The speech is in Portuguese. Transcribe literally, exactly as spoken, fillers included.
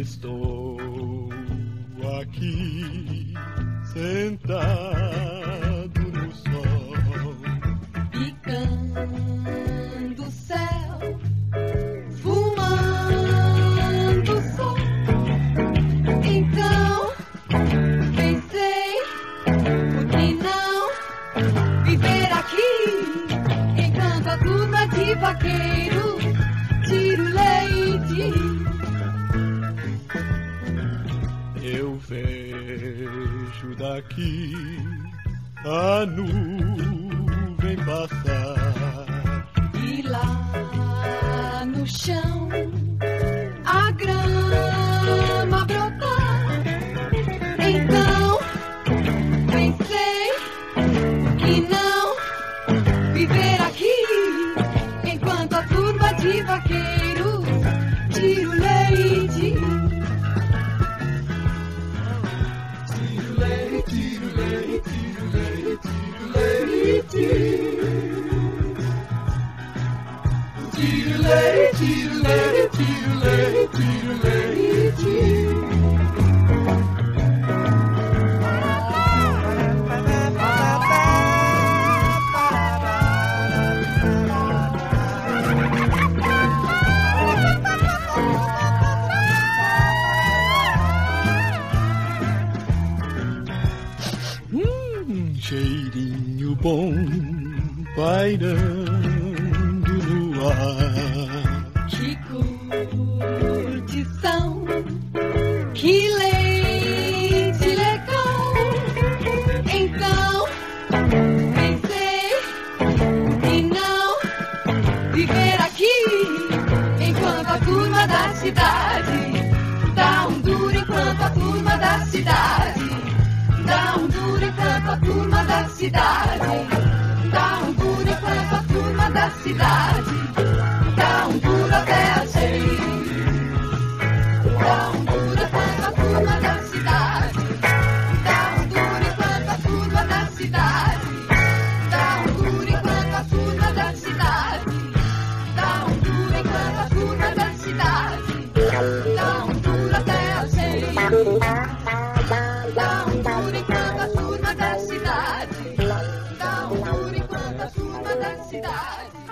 Estou aqui sentado no sol, picando o céu, fumando sol. Então pensei, por que não viver aqui enquanto a turma de vaqueiro tira o leite. Eu vejo daqui a nuvem passar E lá no chão a grama brotar. Então pensei que não viver aqui enquanto a turma de vaqueiros tira o leite. Tiro leite, tiro leite, tiro leite, tiro leite. Hum, cheirinho bom pairando no ar. Que curtição, que leite legal. Então pensei em não viver aqui enquanto a turma da cidade dá um duro, enquanto a turma da cidade dá um duro, enquanto a turma da cidade dá um duro, enquanto a turma da cidade dá um duro até a seis. Dá um duro enquanto a turma da cidade dá um duro, enquanto a turma da cidade dá um duro, enquanto a turma da cidade dá um duro, enquanto a turma da cidade dá um duro até a seis. Dá um duro enquanto a turma da cidade dá um duro, enquanto a turma da cidade